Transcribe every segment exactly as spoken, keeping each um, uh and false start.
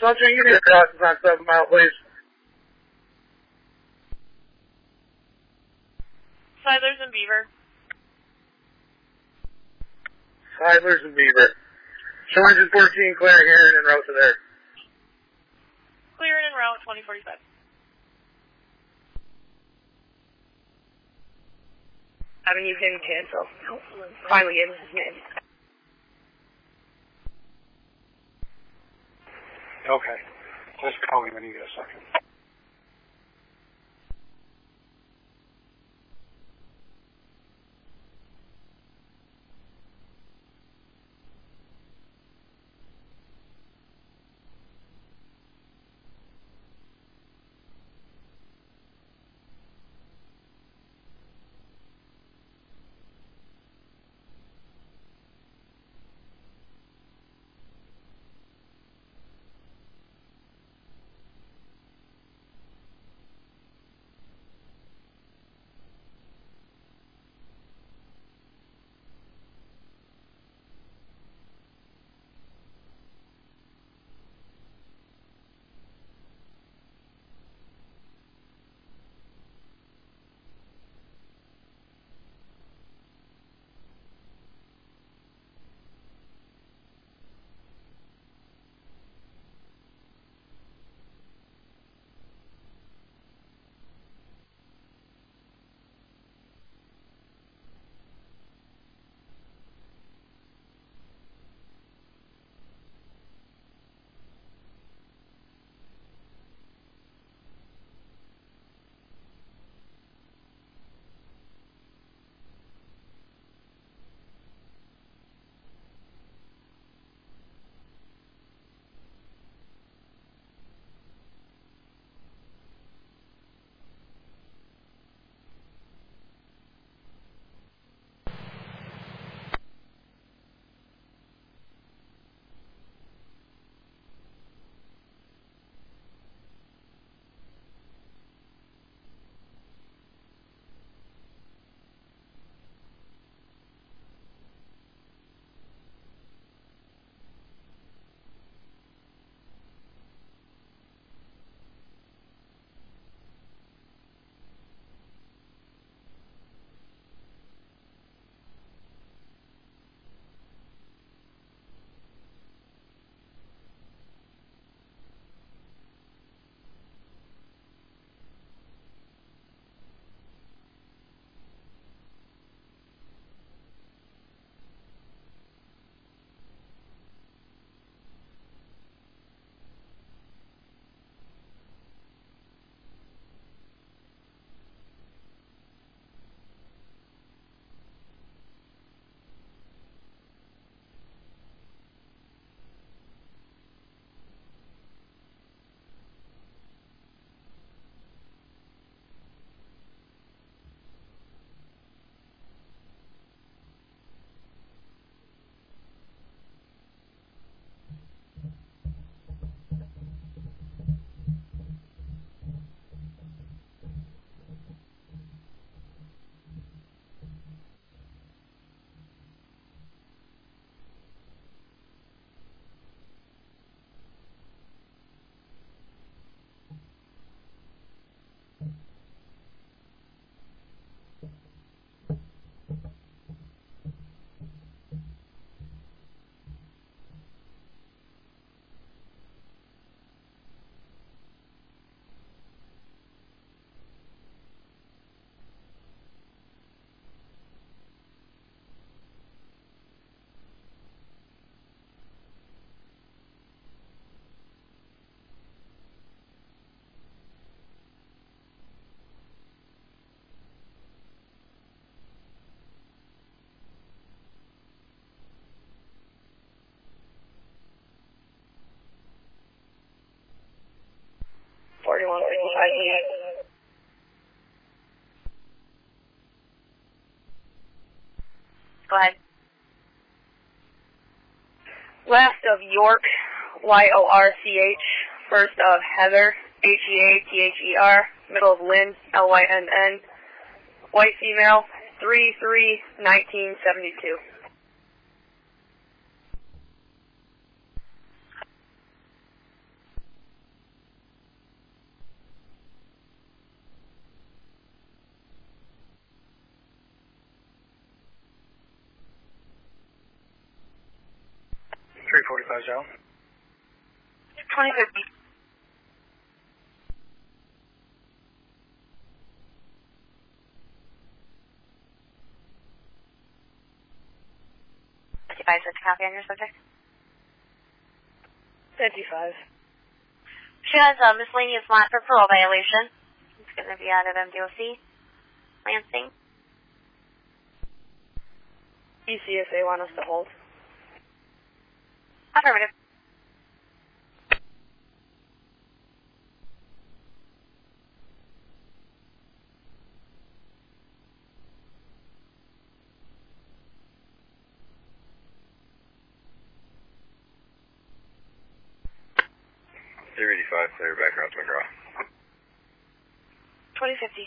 Sultry, you need to cross us on seven mile, please. Sidlers and Beaver. Sidlers and Beaver. two fourteen, clear here and route to there. Clearing en route, twenty forty-five. Having you can cancel. Finally gave us his name. Okay. Just call me when you get a second. forty-one fifty-five. Go ahead. Last of York, Y O R C H. First of Heather, H E A T H E R. Middle of Lynn, L Y N N. White female, three three nineteen seventy-two. three forty-five zone. twenty fifty. fifty-five, set to copy on your subject. fifty-five. She has a miscellaneous lot for parole violation. It's going to be out of M D O C. Lansing. E C if they want us to hold. Affirmative. three eighty-five, clear back around to McGraw. twenty fifty.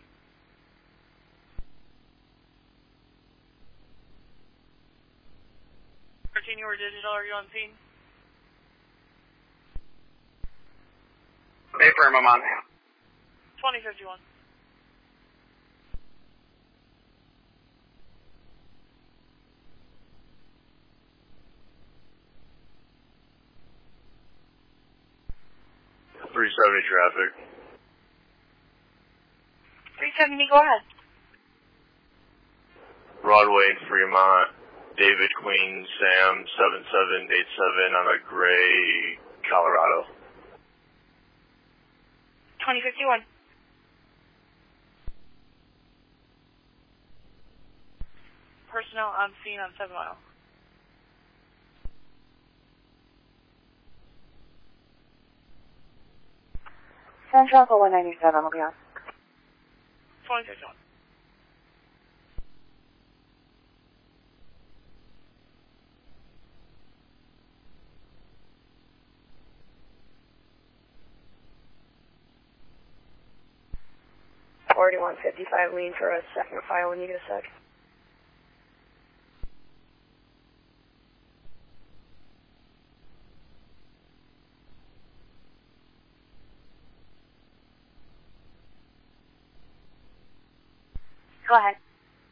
thirteen, you were digital, are you on scene? Hey, firm, I'm on. twenty fifty-one. three seventy traffic. three seventy, go ahead. Broadway and Fremont, David Queen, Sam, seven seven eight seven on a gray Colorado. twenty fifty-one. Personnel on scene on seven mile. Central for one ninety-seven, will be on. twenty fifty-one. forty-one fifty-five, lean for a second file when you get a sec. Go ahead.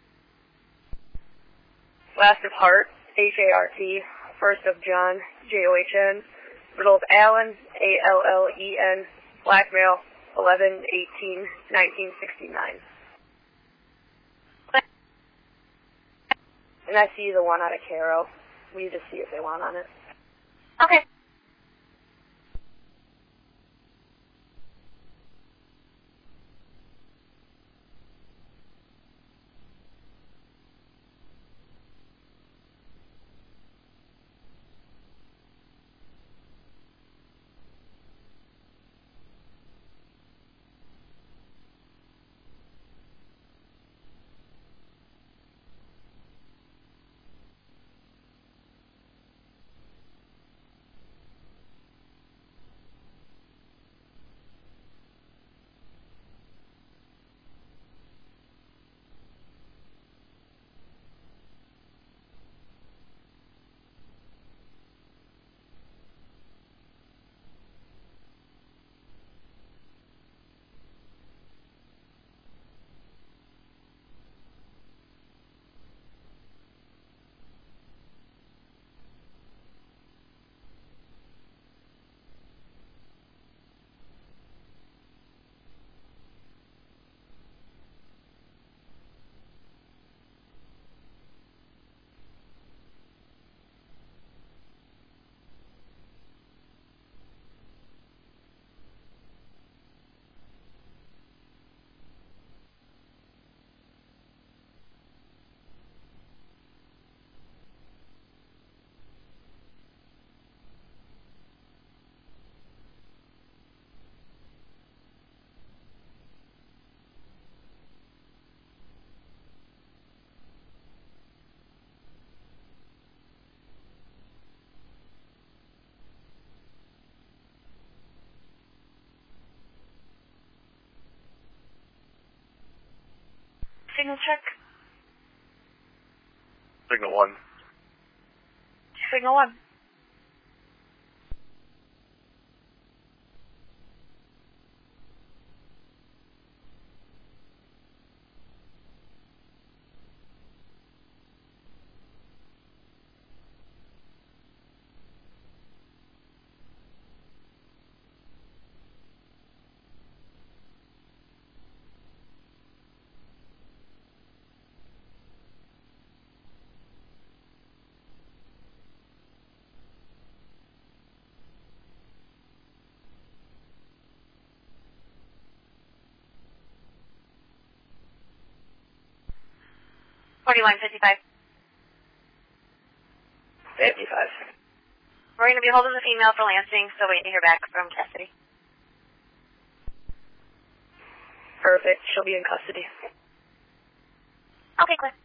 Last of Hart, H A R T. First of John, J O H N. Middle of Allen, A L L E N. Blackmail, eleven eighteen nineteen sixty-nine. And I see the one out of Caro. We need to see if they want on it. Okay. Signal check. Signal one. Signal one. forty-one fifty-five. fifty-five. We're going to be holding the female for Lansing, so waiting to hear back from custody. Perfect. She'll be in custody. Okay, clear.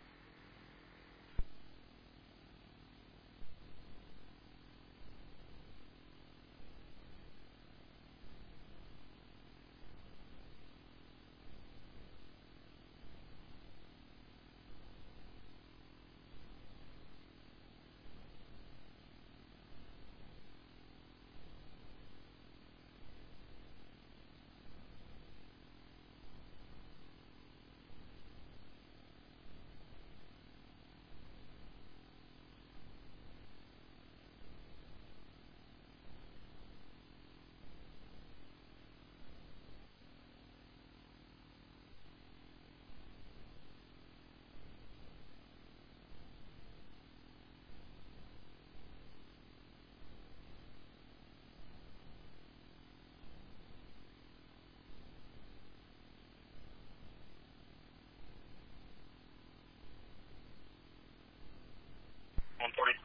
one forty.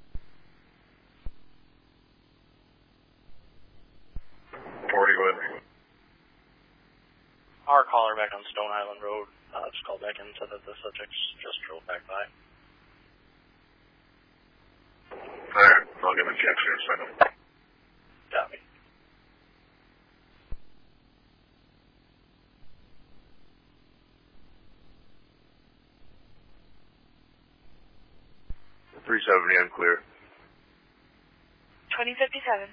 forty, go ahead. Our caller back on Stone Island Road uh, just called back in and said that the subjects just drove back by. Alright, I'll give him a check here, so I know. Got me. three seventy, I'm clear. twenty fifty-seven.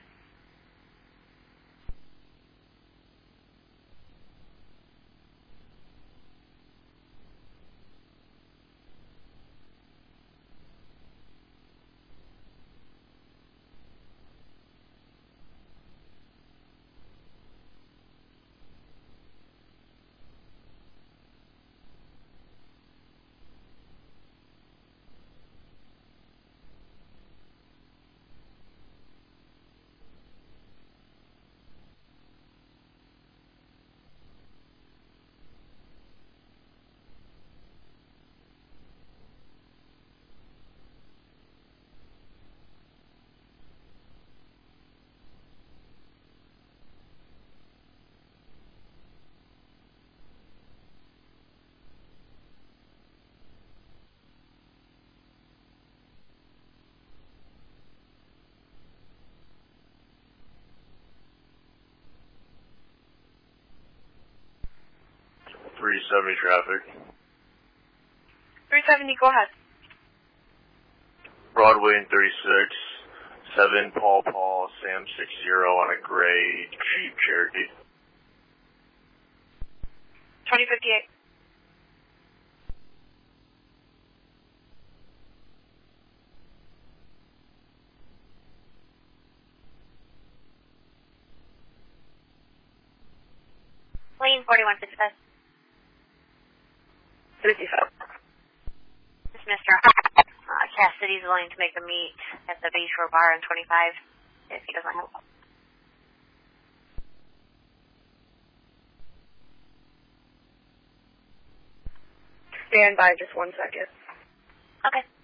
three seventy traffic. three seventy, go ahead. Broadway and thirty-six, seven Paul Paul, Sam six zero on a gray Jeep Cherokee. twenty fifty-eight. Lane forty-one fifty-five. fifty-five. This is Mister Uh, Cassidy's willing to make a meet at the Bayshore Bar on twenty-five if he doesn't help. Stand by just one second. Okay.